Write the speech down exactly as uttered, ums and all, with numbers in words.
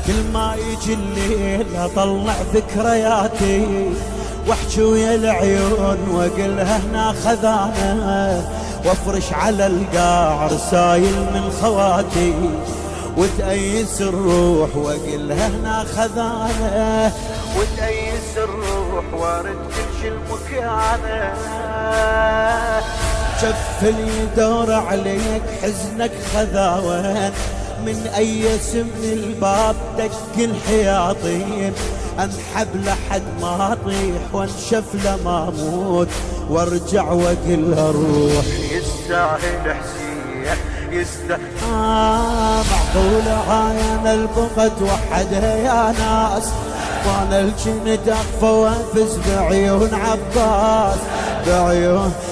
كل ما يجي الليل اطلع ذكرياتي واحجي ويا العيون واقلها هنا خذانه، وافرش على القاع رسايل من خواتي وتأيس الروح واقلها هنا خذانه، وتأيس الروح وارد كل شي المكانه. جف يدور عليك حزنك خذاوان، من اي من الباب دق الحياطين، انحب لحد ما اطيح وانشف لما اموت وارجع واقلها روح يستاهل حسين يستاهل. آه معقولة هاي انا البغى توحدها يا ناس، وانا الجنت اخفى وانفز بعيون عباس، بعيون